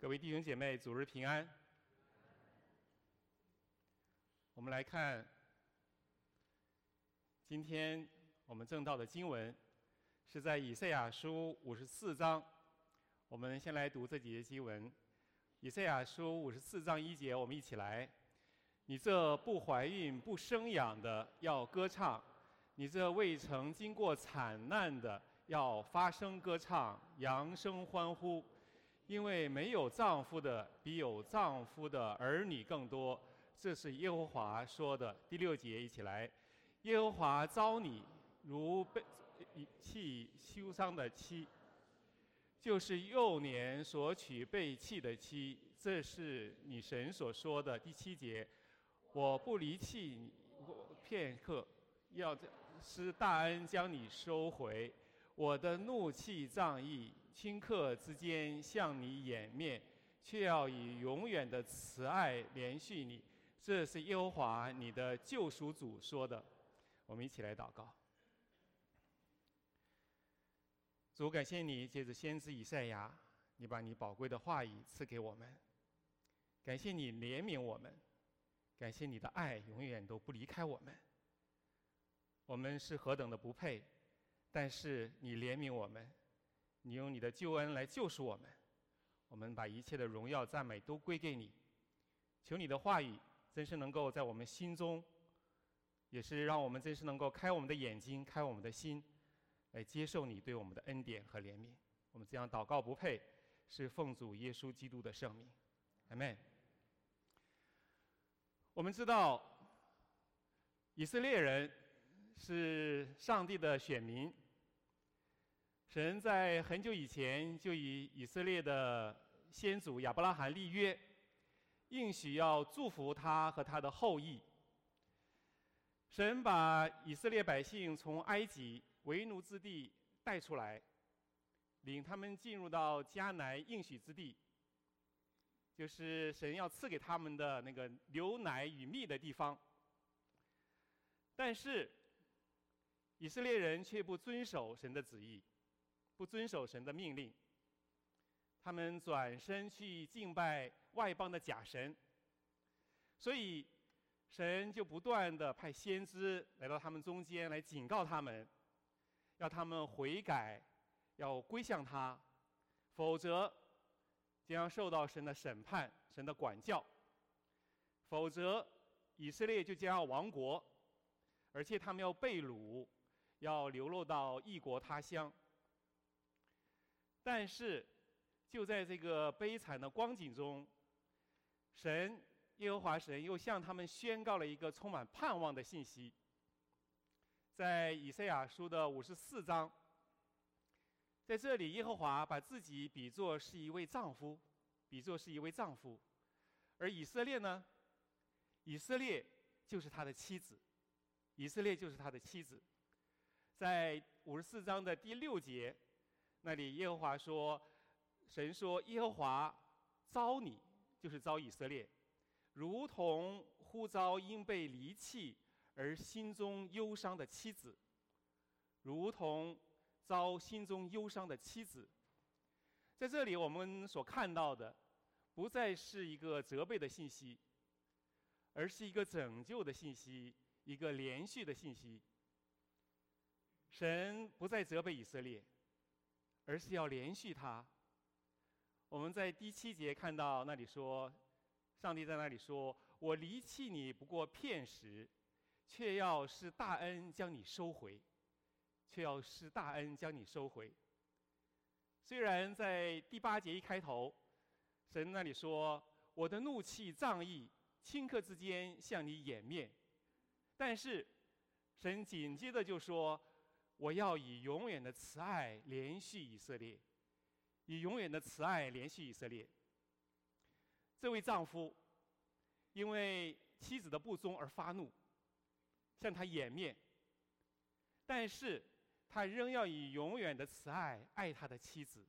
各位弟兄姐妹，主日平安。我们来看今天我们正道的经文，是在以赛亚书54章。我们先来读这几节经文。以赛亚书54章1节，我们一起来。你这不怀孕不生养的要歌唱，你这未曾经过惨难的要发声歌唱，扬声欢呼。因为没有丈夫的比有丈夫的儿女更多，这是耶和华说的。第6节一起来。耶和华召你如被弃休伤的妻，就是幼年所娶被弃的妻，这是你神所说的。第7节，我不离弃你片刻，要施大恩将你收回，我的怒气仗义，顷刻之间向你掩面，却要以永远的慈爱连续你。这是耶和华你的救赎主说的。我们一起来祷告。主，感谢你借着先知以赛亚，你把你宝贵的话语赐给我们。感谢你怜悯我们，感谢你的爱永远都不离开我们。我们是何等的不配，但是你怜悯我们，你用你的救恩来救赎我们。我们把一切的荣耀赞美都归给你。求你的话语真是能够在我们心中，也是让我们真是能够开我们的眼睛，开我们的心，来接受你对我们的恩典和怜悯。我们这样祷告不配，是奉主耶稣基督的圣名。阿们。我们知道以色列人是上帝的选民，神在很久以前就与以色列的先祖亚伯拉罕立约，应许要祝福他和他的后裔。神把以色列百姓从埃及为奴之地带出来，领他们进入到迦南应许之地，就是神要赐给他们的那个流奶与蜜的地方。但是以色列人却不遵守神的旨意，不遵守神的命令，他们转身去敬拜外邦的假神，所以神就不断地派先知来到他们中间，来警告他们，要他们悔改，要归向他，否则将受到神的审判，神的管教，否则以色列就将要亡国，而且他们要被掳，要流落到异国他乡。但是就在这个悲惨的光景中，耶和华神又向他们宣告了一个充满盼望的信息。在以赛亚书的54章，在这里耶和华把自己比作是一位丈夫，而以色列呢，以色列就是他的妻子，在54章的第6节那里，耶和华说，神说，耶和华召你，就是召以色列，如同呼召因被离弃而心中忧伤的妻子，如同召心中忧伤的妻子。在这里我们所看到的不再是一个责备的信息，而是一个拯救的信息，一个连续的信息。神不再责备以色列，而是要连续他。我们在第7节看到那里说，上帝在那里说，我离弃你不过片时，却要施大恩将你收回。虽然在第8节一开头，神那里说，我的怒气仗义，顷刻之间向你掩面，但是神紧接着就说，我要以永远的慈爱连续以色列，这位丈夫因为妻子的不忠而发怒，向他掩面，但是他仍要以永远的慈爱爱他的妻子，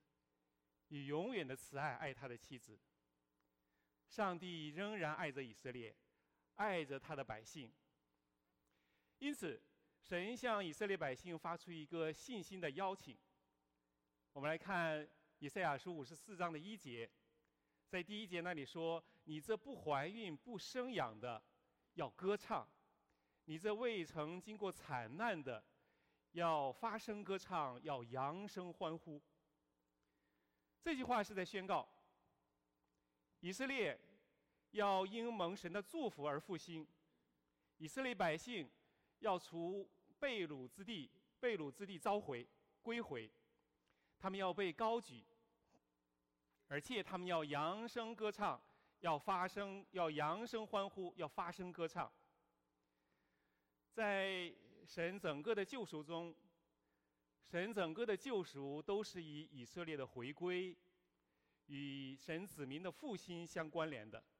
上帝仍然爱着以色列，爱着他的百姓。因此神向以色列百姓发出一个信心的邀请。我们来看以赛亚书54章的1节， 在第1节那里说：“你这不怀孕不生养的，要歌唱；你这未曾经过惨难的，要发声歌唱，要扬声欢呼。”这句话是在宣告，以色列要因蒙神的祝福而复兴，以色列百姓要除被掳之地召回归回，他们要被高举，而且他们要扬声歌唱，要扬声欢呼，要发声歌唱。在神整个的救赎中，神整个的救赎都是以以色列的回归与神子民的复兴相关联的。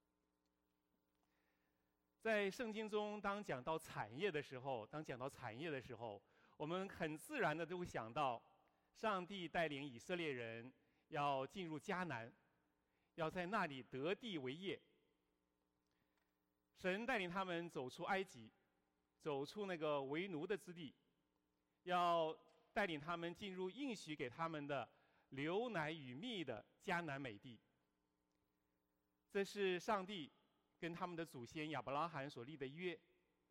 在圣经中，当讲到产业的时候，我们很自然的都会想到，上帝带领以色列人要进入迦南，要在那里得地为业。神带领他们走出埃及，走出那个为奴的之地，要带领他们进入应许给他们的流奶与蜜的迦南美地。这是上帝跟他们的祖先亚伯拉罕所立的约。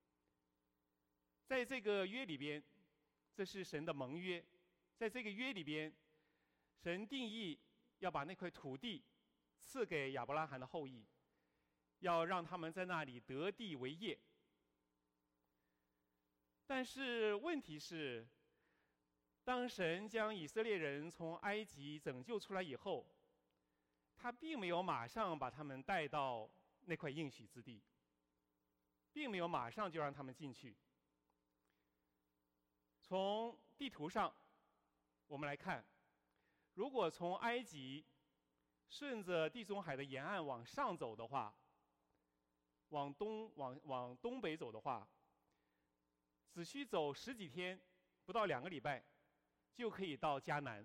在这个约里边，这是神的盟约。在这个约里边，神定义要把那块土地赐给亚伯拉罕的后裔，要让他们在那里得地为业。但是问题是，当神将以色列人从埃及拯救出来以后，他并没有马上把他们带到那块应许之地，并没有马上就让他们进去。从地图上我们来看，如果从埃及顺着地中海的沿岸往上走的话，往东北走的话，只需走10几天，不到2个礼拜，就可以到迦南。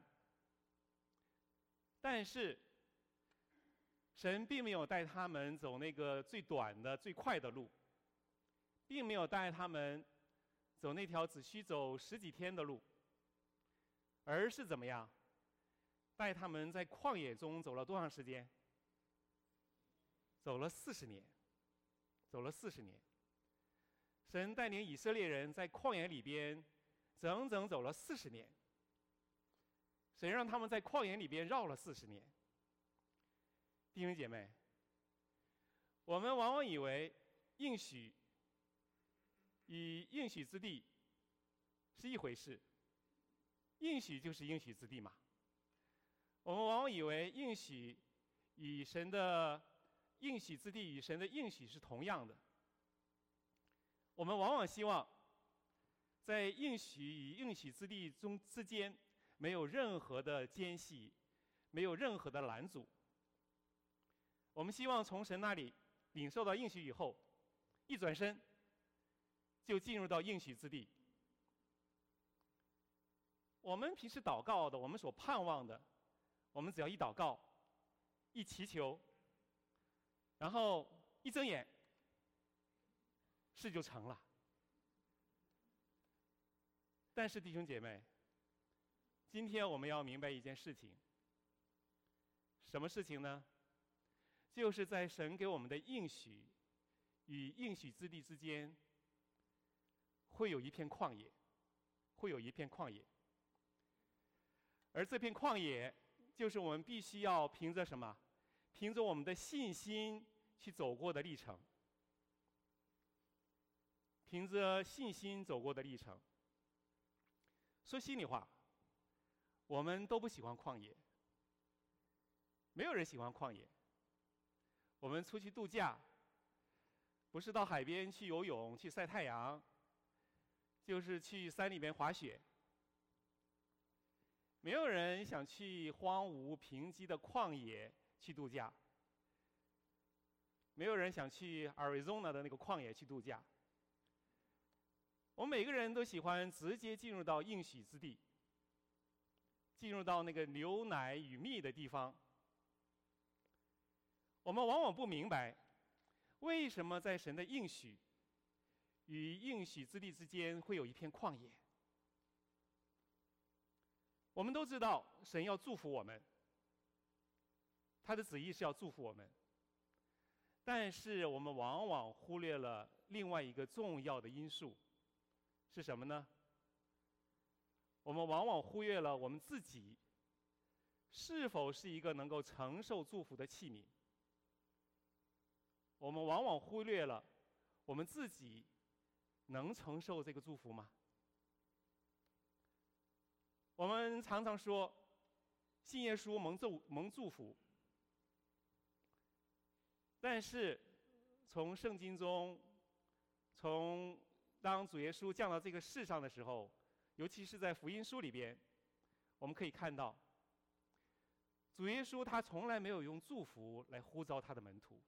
但是神并没有带他们走那个最短的、最快的路，并没有带他们走那条只需走10几天的路，而是怎么样？带他们在旷野中走了多长时间？走了40年。神带领以色列人在旷野里边整整走了40年。神让他们在旷野里边绕了40年。弟兄姐妹，我们往往以为应许与应许之地是一回事，应许就是应许之地嘛。我们往往以为应许与神的应许之地与神的应许是同样的。我们往往希望在应许与应许之地之间没有任何的间隙，没有任何的拦阻。我们希望从神那里领受到应许以后，一转身就进入到应许之地。我们平时祷告的，我们所盼望的，我们只要一祷告，一祈求，然后一睁眼，事就成了。但是弟兄姐妹，今天我们要明白一件事情，什么事情呢？就是在神给我们的应许与应许之地之间，会有一片旷野，而这片旷野，就是我们必须要凭着什么？凭着我们的信心去走过的历程。凭着信心走过的历程。说心里话，我们都不喜欢旷野，没有人喜欢旷野。我们出去度假，不是到海边去游泳、去晒太阳，就是去山里面滑雪。没有人想去荒芜贫瘠的旷野去度假，没有人想去 Arizona 的那个旷野去度假。我们每个人都喜欢直接进入到应许之地，进入到那个牛奶与蜜的地方。我们往往不明白，为什么在神的应许与应许之地之间会有一片旷野。我们都知道神要祝福我们， 他的旨意是要祝福我们，但是我们往往忽略了另外一个重要的因素，是什么呢？我们往往忽略了我们自己是否是一个能够承受祝福的器皿。我们往往忽略了我们自己能承受这个祝福吗？我们常常说信耶稣蒙祝福，但是从圣经中，从当主耶稣降到这个世上的时候，尤其是在福音书里边，我们可以看到主耶稣他从来没有用祝福来呼召他的门徒，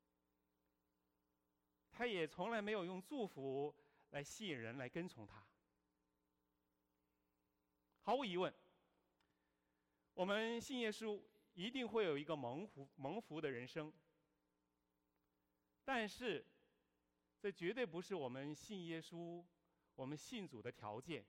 他也从来没有用祝福来吸引人来跟从他。毫无疑问，我们信耶稣一定会有一个蒙福的人生，但是这绝对不是我们信耶稣、我们信主的条件。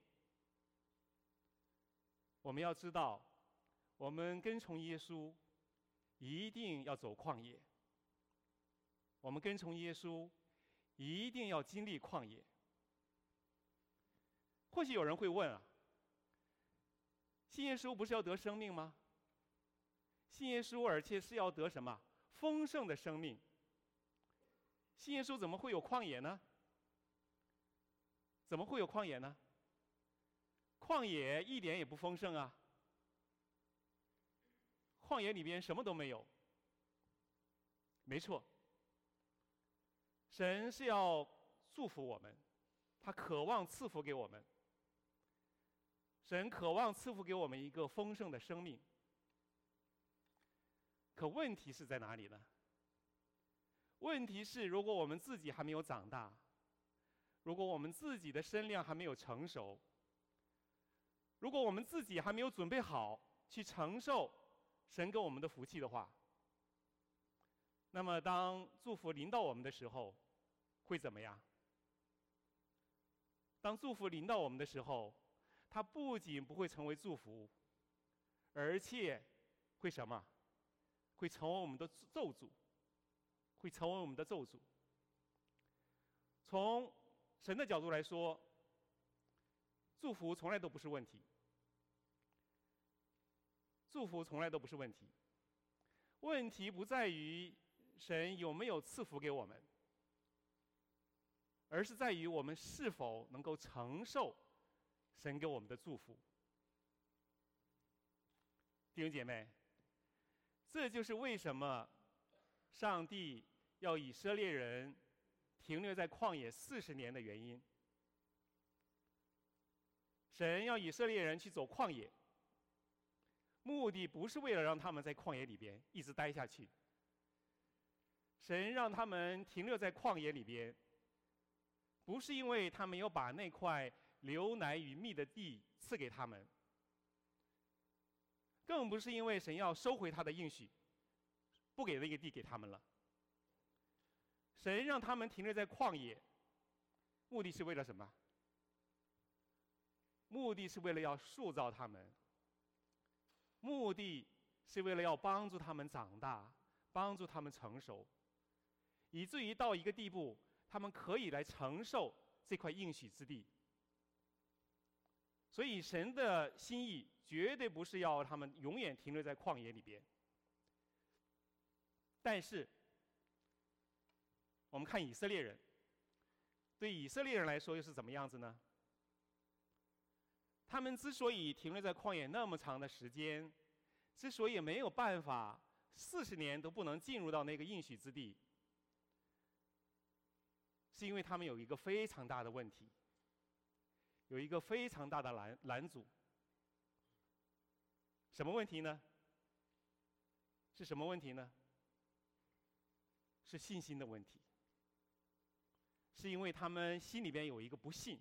我们要知道，我们跟从耶稣一定要走旷野，我们跟从耶稣一定要经历旷野。或许有人会问啊，信耶稣不是要得生命吗？信耶稣而且是要得什么？丰盛的生命。信耶稣怎么会有旷野呢？怎么会有旷野呢？旷野一点也不丰盛啊！旷野里边什么都没有。没错，神是要祝福我们，他渴望赐福给我们。神渴望赐福给我们一个丰盛的生命。可问题是在哪里呢？问题是，如果我们自己还没有长大，如果我们自己的身量还没有成熟，如果我们自己还没有准备好去承受神给我们的福气的话，那么当祝福临到我们的时候，会怎么样？当祝福临到我们的时候，它不仅不会成为祝福，而且会什么？会成为我们的咒诅，会成为我们的咒诅。从神的角度来说，祝福从来都不是问题，祝福从来都不是问题。问题不在于神有没有赐福给我们，而是在于我们是否能够承受神给我们的祝福。弟兄姐妹，这就是为什么上帝要以色列人停留在旷野40年的原因。神要以色列人去走旷野，目的不是为了让他们在旷野里边一直待下去。神让他们停留在旷野里边，不是因为他们要把那块流奶与蜜的地赐给他们，更不是因为神要收回他的应许，不给那个地给他们了。神让他们停留在旷野，目的是为了什么？目的是为了要塑造他们，目的是为了要帮助他们长大，帮助他们成熟，以至于到一个地步，他们可以来承受这块应许之地。所以神的心意绝对不是要他们永远停留在旷野里边。但是我们看以色列人，对以色列人来说又是怎么样子呢？他们之所以停留在旷野那么长的时间，之所以没有办法40年都不能进入到那个应许之地，是因为他们有一个非常大的问题，有一个非常大的拦阻。什么问题呢？是什么问题呢？是信心的问题。是因为他们心里边有一个不信，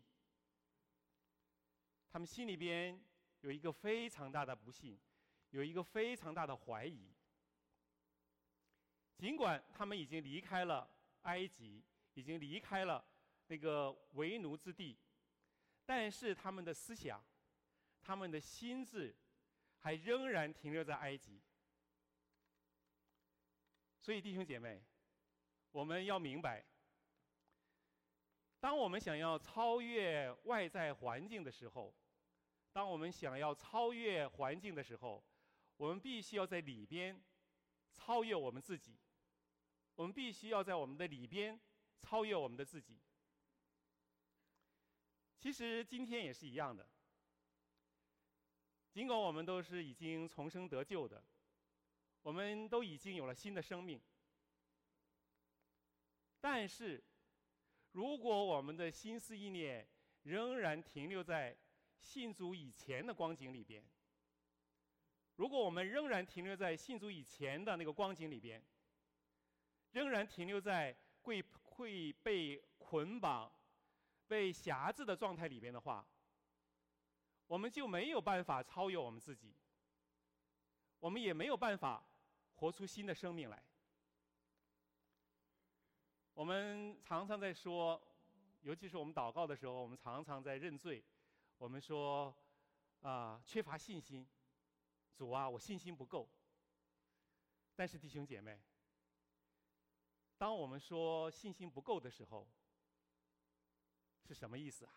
他们心里边有一个非常大的不信，有一个非常大的怀疑。尽管他们已经离开了埃及，已经离开了那个为奴之地，但是他们的思想，他们的心智还仍然停留在埃及。 所以弟兄姐妹，我们要明白，当我们想要超越外在环境的时候，当我们想要超越环境的时候，我们必须要在里边超越我们自己。我们必须要在我们的里边超越我们的自己。其实今天也是一样的，尽管我们都是已经重生得救的，我们都已经有了新的生命，但是如果我们的心思意念仍然停留在信主以前的光景里边，如果我们仍然停留在信主以前的那个光景里边，仍然停留在会被捆绑、被辖制的状态里边的话，我们就没有办法超越我们自己，我们也没有办法活出新的生命来。我们常常在说，尤其是我们祷告的时候，我们常常在认罪。我们说缺乏信心，主啊，我信心不够。但是弟兄姐妹，当我们说信心不够的时候，是什么意思啊？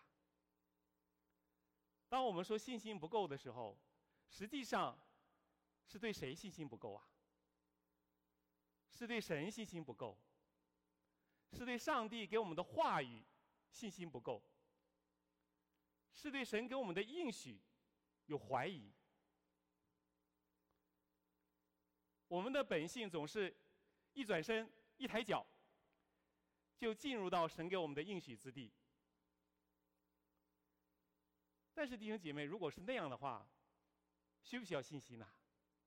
当我们说信心不够的时候，实际上是对谁信心不够啊？是对神信心不够，是对上帝给我们的话语信心不够，是对神给我们的应许有怀疑。我们的本性总是一转身一抬脚就进入到神给我们的应许之地。但是弟兄姐妹，如果是那样的话，需不需要信心呢？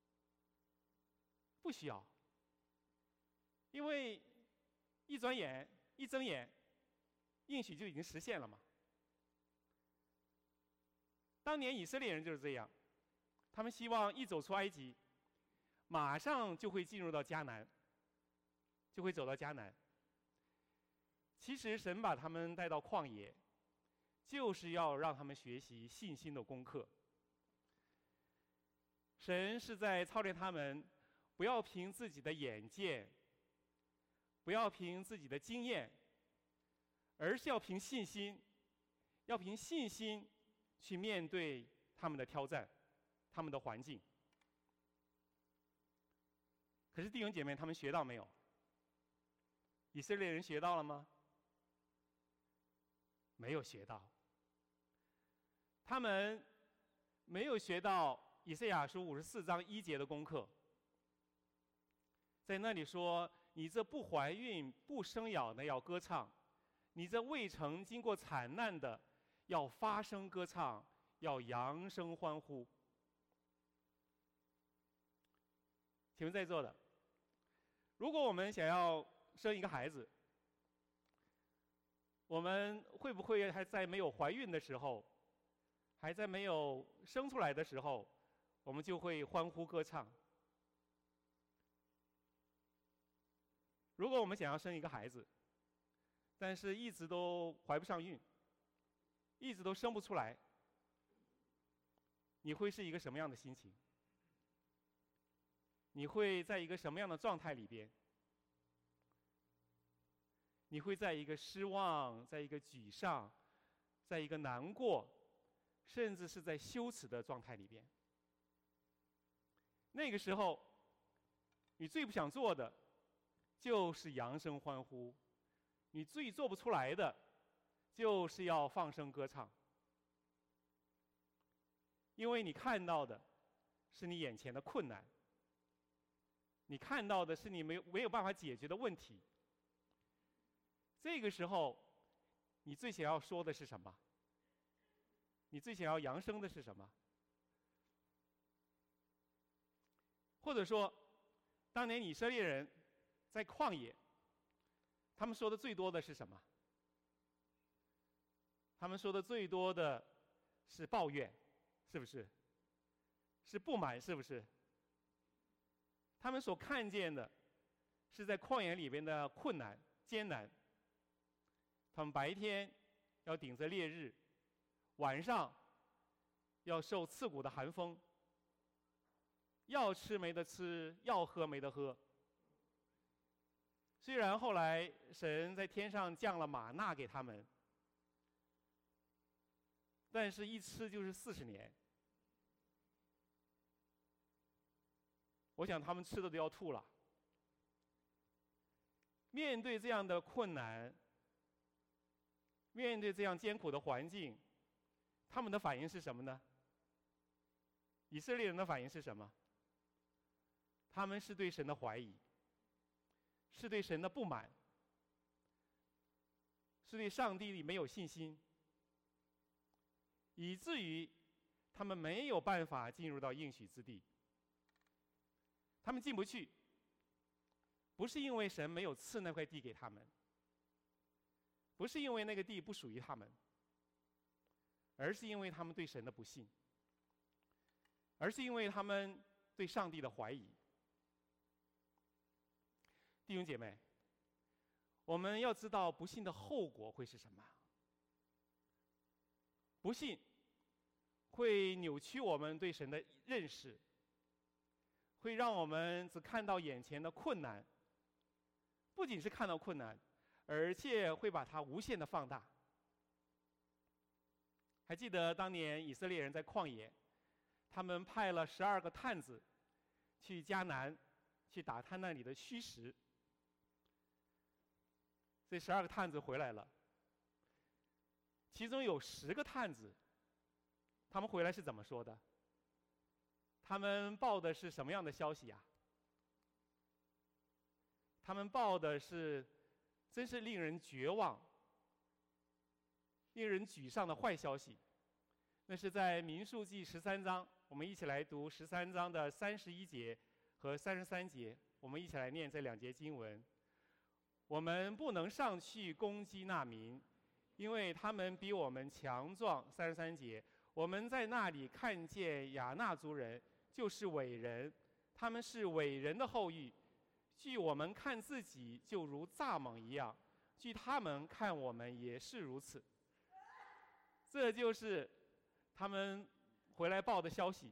不需要，因为一转眼一睁眼，应许就已经实现了嘛。当年以色列人就是这样，他们希望一走出埃及，马上就会进入到迦南，就会走到迦南。其实神把他们带到旷野，就是要让他们学习信心的功课。神是在操练他们，不要凭自己的眼见，不要凭自己的经验，而是要凭信心，要凭信心去面对他们的挑战，他们的环境。可是弟兄姐妹，他们学到没有？以色列人学到了吗？没有学到。他们没有学到以赛亚书54章1节的功课，在那里说：“你这不怀孕不生养的要歌唱，你这未曾经过惨难的要发声歌唱，要扬声欢呼。”请问在座的，如果我们想要生一个孩子，我们会不会还在没有怀孕的时候，还在没有生出来的时候，我们就会欢呼歌唱？如果我们想要生一个孩子，但是一直都怀不上孕，一直都生不出来，你会是一个什么样的心情？你会在一个什么样的状态里边？你会在一个失望，在一个沮丧，在一个难过，甚至是在羞耻的状态里边。那个时候，你最不想做的就是扬声欢呼，你最做不出来的就是要放声歌唱，因为你看到的是你眼前的困难，你看到的是你没有办法解决的问题。这个时候，你最想要说的是什么？你最想要扬声的是什么？或者说，当年以色列人在旷野，他们说的最多的是什么？他们说的最多的是抱怨，是不是？是不满，是不是？他们所看见的是在旷野里边的困难、艰难。他们白天要顶着烈日，晚上要受刺骨的寒风，要吃没得吃，要喝没得喝。 虽然后来神在天上降了玛纳给他们，但是一吃就是40年。我想他们吃的都要吐了。面对这样的困难，面对这样艰苦的环境，他们的反应是什么呢？以色列人的反应是什么？他们是对神的怀疑，是对神的不满，是对上帝里没有信心，以至于他们没有办法进入到应许之地。他们进不去，不是因为神没有赐那块地给他们，不是因为那个地不属于他们，而是因为他们对神的不信，而是因为他们对上帝的怀疑。弟兄姐妹，我们要知道不信的后果会是什么？不信会扭曲我们对神的认识，会让我们只看到眼前的困难，不仅是看到困难，而且会把它无限的放大。还记得当年以色列人在旷野，他们派了12个探子去迦南，去打探那里的虚实。这12个探子回来了，其中有10个探子，他们回来是怎么说的？他们报的是什么样的消息呀？他们报的是，真是令人绝望、令人沮丧的坏消息。那是在民数记13章，我们一起来读13章的31节和33节，我们一起来念这2节经文。我们不能上去攻击那民，因为他们比我们强壮。33节，我们在那里看见亚纳族人，就是伟人，他们是伟人的后裔。据我们看自己，就如蚱蜢一样；据他们看我们，也是如此。这就是他们回来报的消息。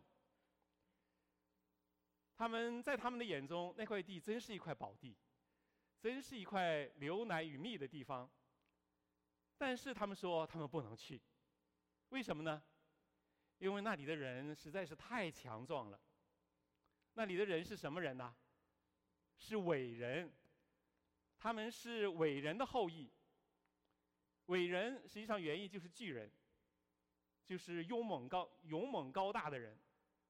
他们在他们的眼中，那块地真是一块宝地，真是一块流奶与蜜的地方。但是他们说他们不能去，为什么呢？因为那里的人实在是太强壮了。那里的人是什么人呢？是伟人，他们是伟人的后裔。伟人实际上原意就是巨人，就是勇猛高大的人。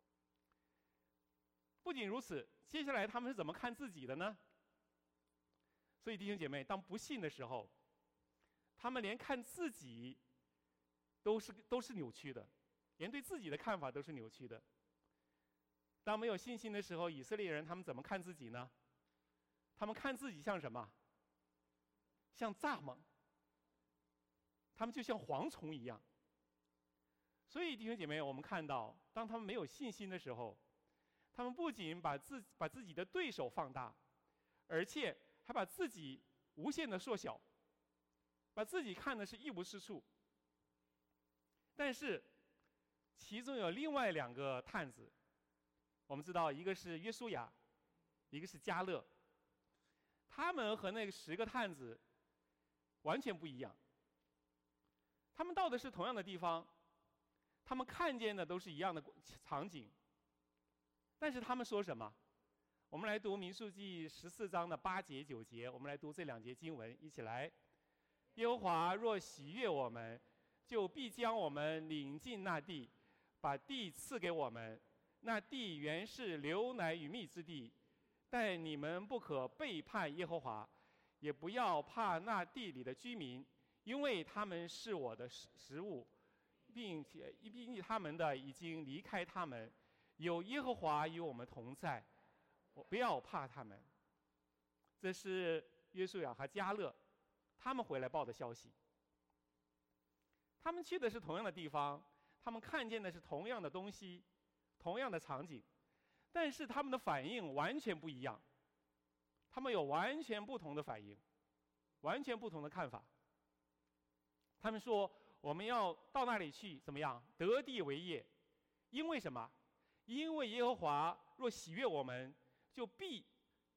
不仅如此，接下来他们是怎么看自己的呢？所以弟兄姐妹，当不信的时候，他们连看自己都是扭曲的，连对自己的看法都是扭曲的。当没有信心的时候，以色列人他们怎么看自己呢？他们看自己像什么？像蚱蜢，他们就像蝗虫一样。所以弟兄姐妹，我们看到，当他们没有信心的时候，他们不仅把自己的对手放大，而且还把自己无限的缩小，把自己看的是一无是处。但是其中有另外2个探子，我们知道一个是约书亚，一个是迦勒。他们和那个10个探子完全不一样。他们到的是同样的地方，他们看见的都是一样的场景，但是他们说什么？我们来读民数记14章的8节9节，我们来读这2节经文，一起来。耶和华若喜悦我们，就必将我们领进那地，把地赐给我们。那地原是流奶与蜜之地，但你们不可背叛耶和华，也不要怕那地里的居民，因为他们是我的食物，并且他们的已经离开他们，有耶和华与我们同在，我不要怕他们。这是约书亚和迦勒他们回来报的消息。他们去的是同样的地方，他们看见的是同样的东西，同样的场景，但是他们的反应完全不一样，他们有完全不同的反应，完全不同的看法。他们说我们要到那里去怎么样？得地为业。因为什么？因为耶和华若喜悦我们，就必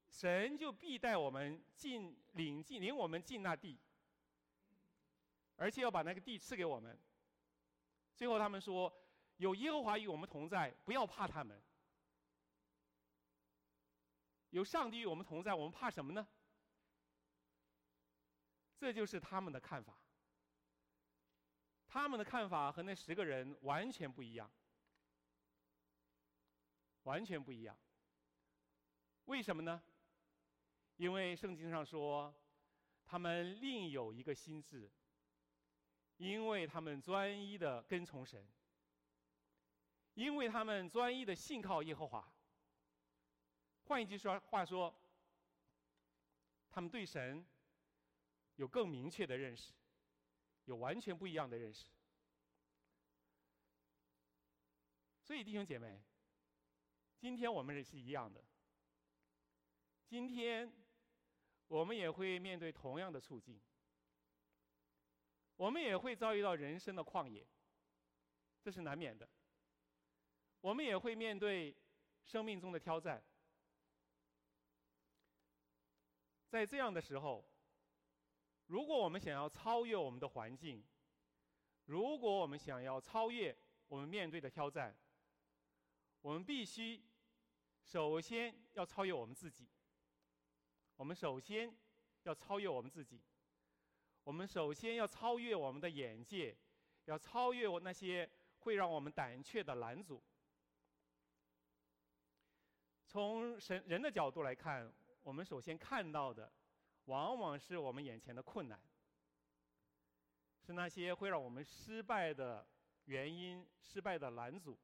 神就必带我们领我们进那地，而且要把那个地赐给我们。最后他们说：“有耶和华与我们同在，不要怕他们。有上帝与我们同在，我们怕什么呢？”这就是他们的看法。他们的看法和那10个人完全不一样，完全不一样。为什么呢？因为圣经上说，他们另有一个心志，因为他们专一的跟从神，因为他们专一的信靠耶和华。换一句话说，他们对神有更明确的认识，有完全不一样的认识。所以弟兄姐妹，今天我们也是一样的。今天我们也会面对同样的处境，我们也会遭遇到人生的旷野，这是难免的。我们也会面对生命中的挑战。在这样的时候，如果我们想要超越我们的环境，如果我们想要超越我们面对的挑战，我们必须首先要超越我们自己。我们首先要超越我们自己，我们首先要超越我们的眼界，要超越那些会让我们胆怯的拦阻。从人的角度来看，我们首先看到的往往是我们眼前的困难，是那些会让我们失败的原因、失败的拦阻。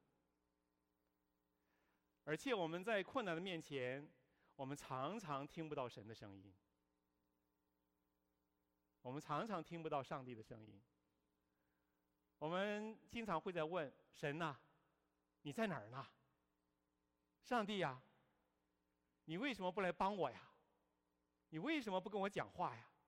而且我们在困难的面前，我们常常听不到神的声音，我们常常听不到上帝的声音。我们经常会在问神呐，你在哪儿呢？上帝呀，你为什么不来帮我呀？你为什么不跟我讲话呀？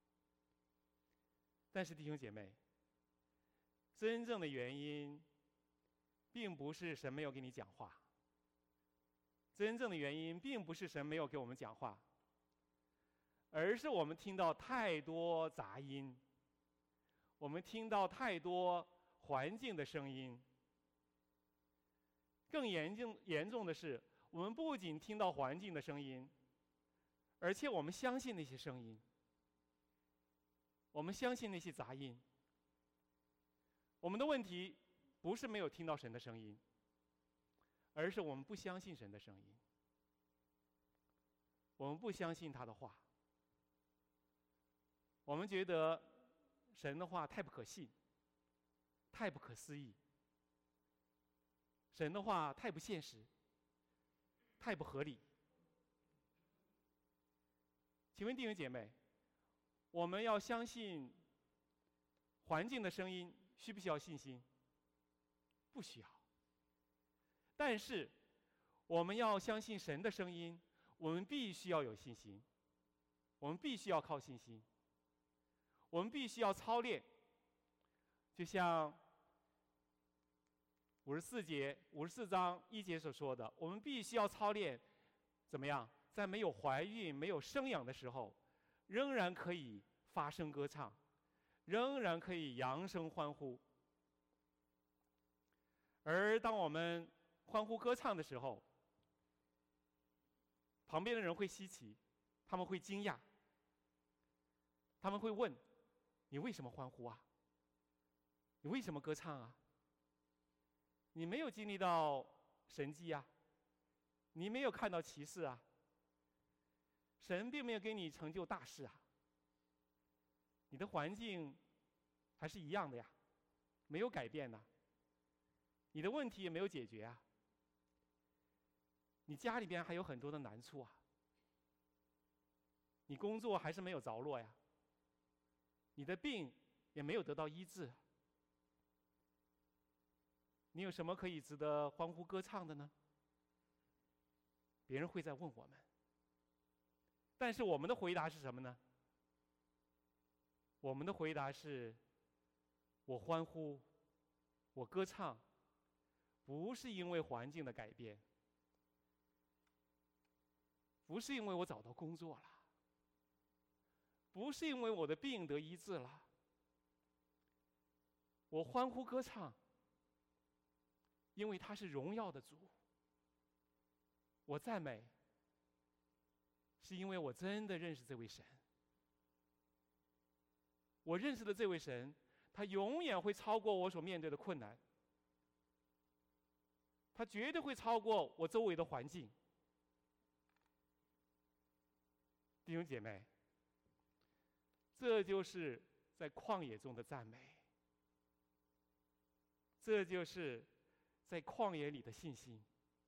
但是弟兄姐妹，真正的原因并不是神没有跟你讲话，真正的原因并不是神没有给我们讲话，而是我们听到太多杂音，我们听到太多环境的声音。更严重的是，我们不仅听到环境的声音，而且我们相信那些声音，我们相信那些杂音。我们的问题不是没有听到神的声音，而是我们不相信神的声音，我们不相信他的话，我们觉得神的话太不可信，太不可思议，神的话太不现实，太不合理。请问弟兄姐妹，我们要相信环境的声音，需不需要信心？不需要。但是我们要相信神的声音，我们必须要有信心，我们必须要靠信心，我们必须要操练。就像54章1节所说的，我们必须要操练怎么样，在没有怀孕、没有生养的时候，仍然可以发声歌唱，仍然可以扬声欢呼。而当我们欢呼歌唱的时候，旁边的人会稀奇，他们会惊讶，他们会问：你为什么欢呼啊？你为什么歌唱啊？你没有经历到神迹啊，你没有看到奇事啊，神并没有给你成就大事啊，你的环境还是一样的呀，没有改变呐，你的问题也没有解决啊，你家里边还有很多的难处啊，你工作还是没有着落呀，你的病也没有得到医治，你有什么可以值得欢呼歌唱的呢？别人会在问我们，但是我们的回答是什么呢？我们的回答是：我欢呼，我歌唱，不是因为环境的改变， 不是因为我找到工作了，不是因为我的病得医治了，我欢呼歌唱，因为他是荣耀的主。我赞美，是因为我真的认识这位神。我认识的这位神，他永远会超过我所面对的困难，他绝对会超过我周围的环境。弟兄姐妹，这就是在旷野中的赞美，这就是在旷野里的信心。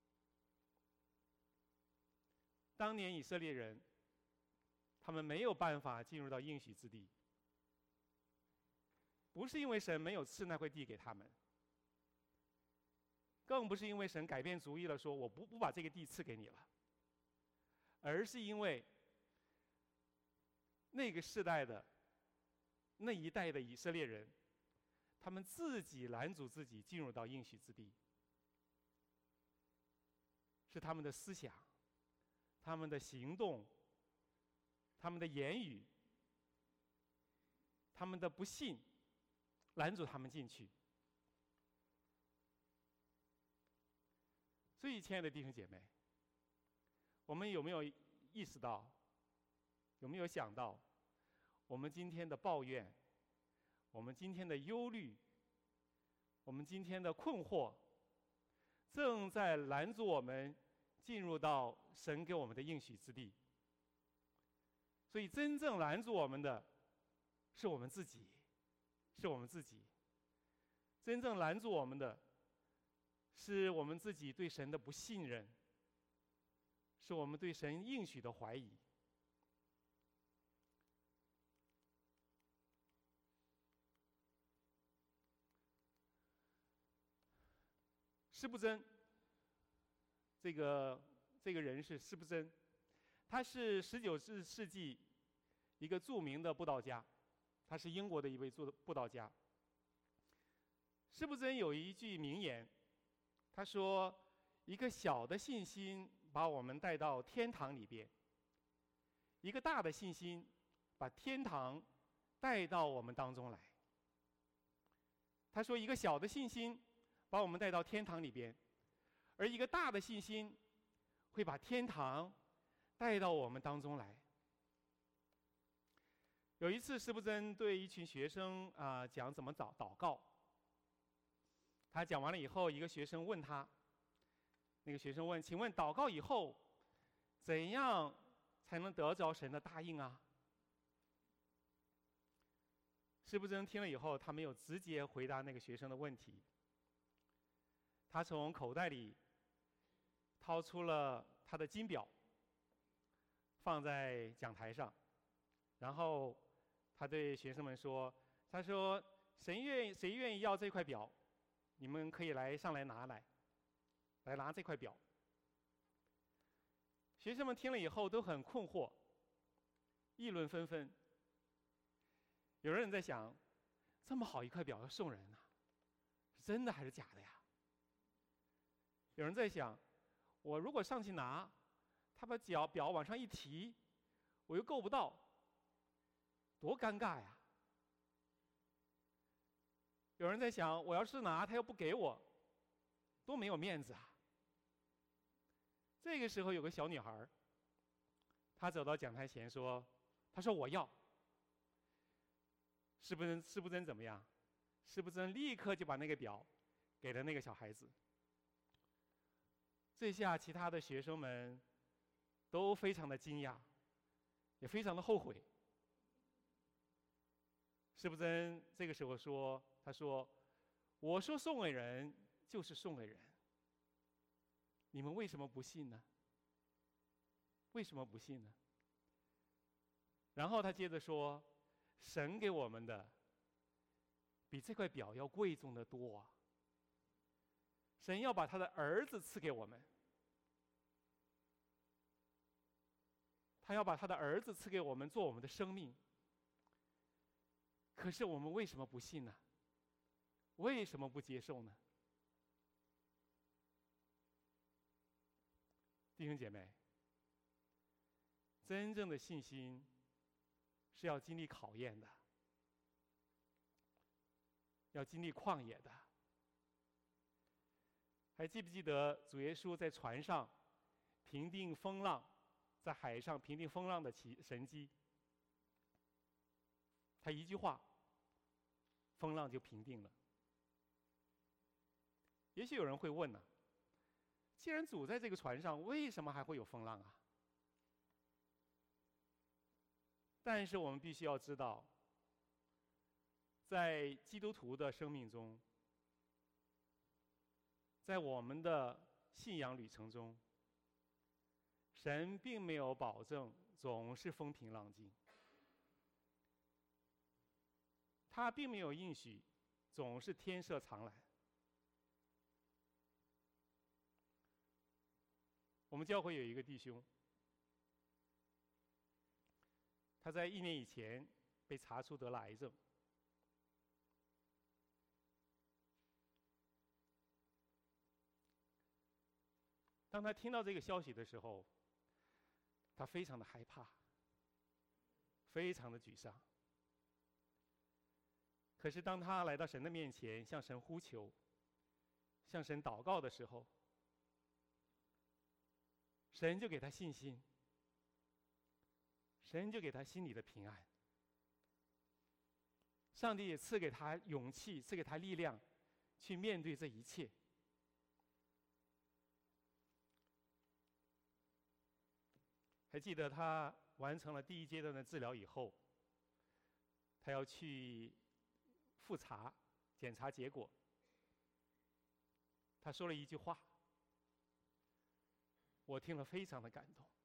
当年以色列人，他们没有办法进入到应许之地，不是因为神没有赐那块地给他们，更不是因为神改变主意了，说我不把这个地赐给你了，而是因为那个世代的那一代的以色列人，他们自己拦阻自己进入到应许之地，是他们的思想、他们的行动、他们的言语、他们的不信拦阻他们进去。所以，亲爱的弟兄姐妹，我们有没有意识到，有没有想到，我们今天的抱怨，我们今天的忧虑，我们今天的困惑，正在拦阻我们进入到神给我们的应许之地。所以，真正拦阻我们的是我们自己，是我们自己。真正拦阻我们的是我们自己对神的不信任，是我们对神应许的怀疑。施布真，这个人是施布真，他是19世纪一个著名的布道家，他是英国的一位布道家。施布真有一句名言，他说：“一个小的信心把我们带到天堂里边，一个大的信心把天堂带到我们当中来。”他说：“一个小的信心把我们带到天堂里边，而一个大的信心会把天堂带到我们当中来。”有一次，施布真对一群学生讲怎么祷告。他讲完了以后，一个学生问他，那个学生问：“请问祷告以后，怎样才能得着神的答应啊？”施布真听了以后，他没有直接回答那个学生的问题。他从口袋里掏出了他的金表，放在讲台上，然后他对学生们说：“他说，谁愿意要这块表？你们可以上来拿拿这块表。”学生们听了以后都很困惑，议论纷纷。有人在想，这么好一块表要送人啊，是真的还是假的呀？有人在想，我如果上去拿，他把表往上一提，我又够不到，多尴尬呀！有人在想，我要是拿，他又不给我，多没有面子啊！这个时候，有个小女孩，她走到讲台前说：“她说我要。”施布真怎么样？施布真立刻就把那个表给了那个小孩子。这下其他的学生们都非常的惊讶，也非常的后悔。施布真这个时候说：“他说，我说送给人就是送给人，你们为什么不信呢？为什么不信呢？”然后他接着说：“神给我们的比这块表要贵重的多啊！神要把他的儿子赐给我们，他要把他的儿子赐给我们，做我们的生命。可是我们为什么不信呢？为什么不接受呢？”弟兄姐妹， 真正的信心是要经历考验的，要经历旷野的。还记不记得主耶稣在船上平定风浪，在海上平定风浪的神迹？他一句话，风浪就平定了。也许有人会问呢，既然主在这个船上，为什么还会有风浪啊？但是我们必须要知道，在基督徒的生命中，在我们的信仰旅程中，神并没有保证总是风平浪静，他并没有应许总是天色常蓝。我们教会有一个弟兄，他在1年以前被查出得了癌症。当他听到这个消息的时候，他非常的害怕，非常的沮丧。可是当他来到神的面前，向神呼求，向神祷告的时候，神就给他信心，神就给他心里的平安。上帝也赐给他勇气，赐给他力量，去面对这一切。还记得他完成了第1阶段的治疗以后，他要去复查检查结果。他说了一句话，我听了非常的感动。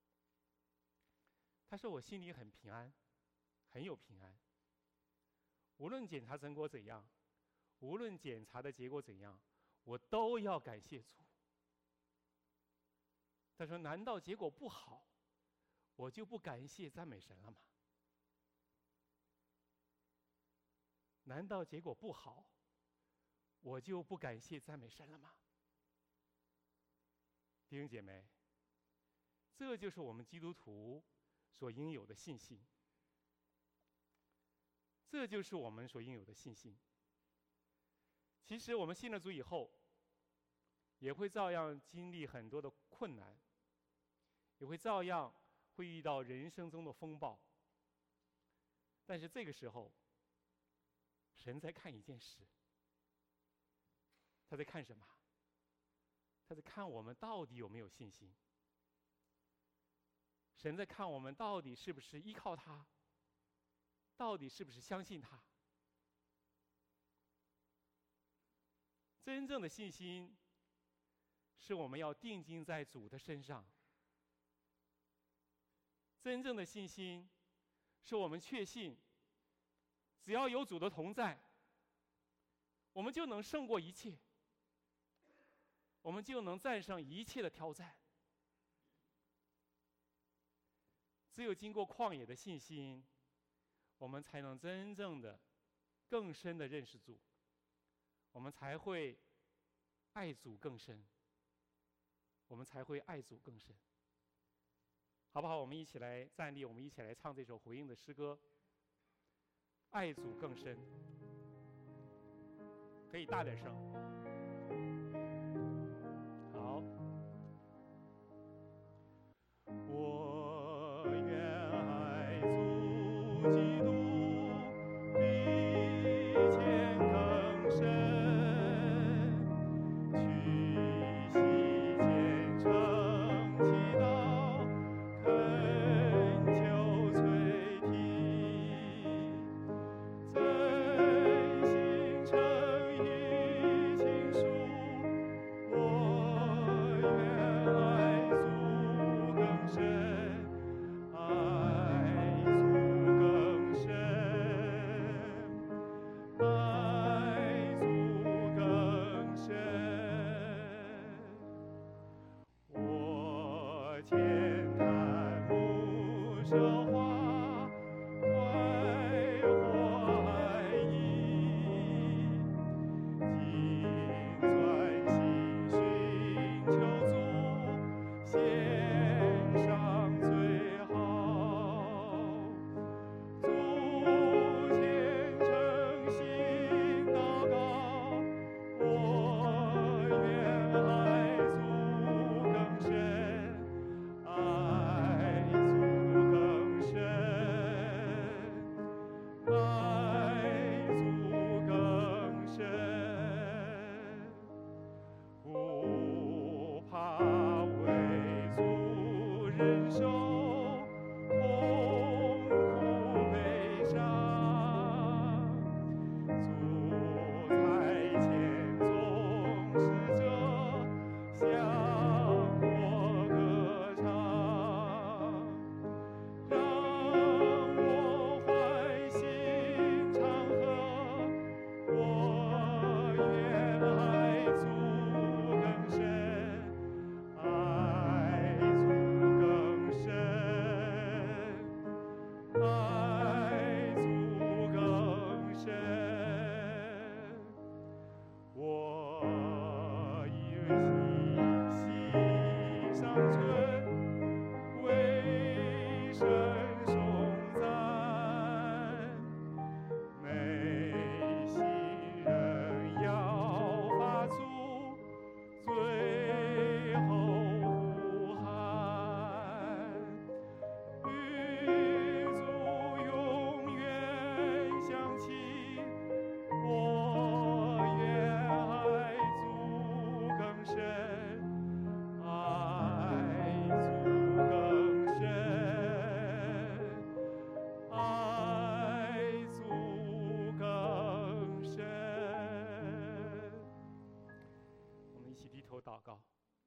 他说：“我心里很平安，很有平安。无论检查成果怎样，无论检查的结果怎样，我都要感谢主。”他说：“难道结果不好，我就不感谢赞美神了吗？难道结果不好，我就不感谢赞美神了吗？”弟兄姐妹，这就是我们基督徒所应有的信心。这就是我们所应有的信心。其实我们信了主以后，也会照样经历很多的困难，也会照样会遇到人生中的风暴。但是这个时候，神在看一件事，他在看什么？他在看我们到底有没有信心。神在看我们到底是不是依靠他，到底是不是相信他。真正的信心是我们要定睛在主的身上。真正的信心是我们确信，只要有主的同在，我们就能胜过一切，我们就能战胜一切的挑战。只有经过旷野的信心，我们才能真正的、更深的认识主，我们才会爱主更深，我们才会爱主更深。好不好？我们一起来站立，我们一起来唱这首回应的诗歌《爱主更深》。可以大点声。好。我愿爱主基督，比前更深，屈膝虔诚祈祷，恳求垂听，真心诚意倾诉，我愿爱主更深，爱主更深，爱主更深。我浅谈不说话，快活爱意，尽专心寻求主，献上最好。 头祷告。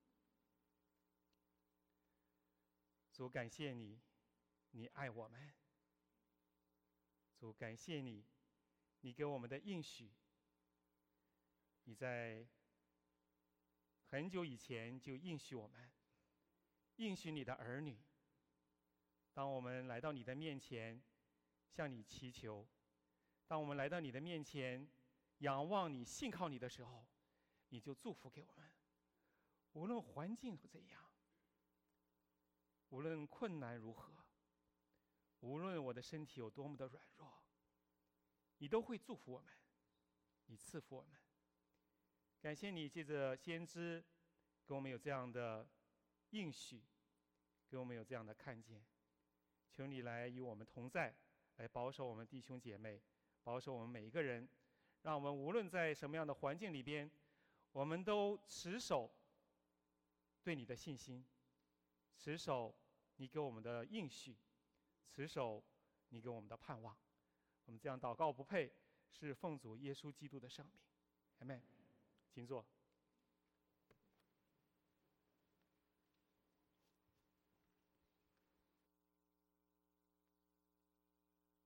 主，感谢你，你爱我们。主，感谢你，你给我们的应许。你在很久以前就应许我们，应许你的儿女。当我们来到你的面前，向你祈求；当我们来到你的面前，仰望你、信靠你的时候，你就祝福给我们。无论环境怎样，无论困难如何，无论我的身体有多么的软弱，你都会祝福我们，你赐福我们。感谢你借着先知给我们有这样的应许，给我们有这样的看见。求你来与我们同在，来保守我们弟兄姐妹，保守我们每一个人，让我们无论在什么样的环境里边，我们都持守对你的信心，持守你给我们的应许，持守你给我们的盼望。我们这样祷告不配，是奉主耶稣基督的圣名。阿们。请坐。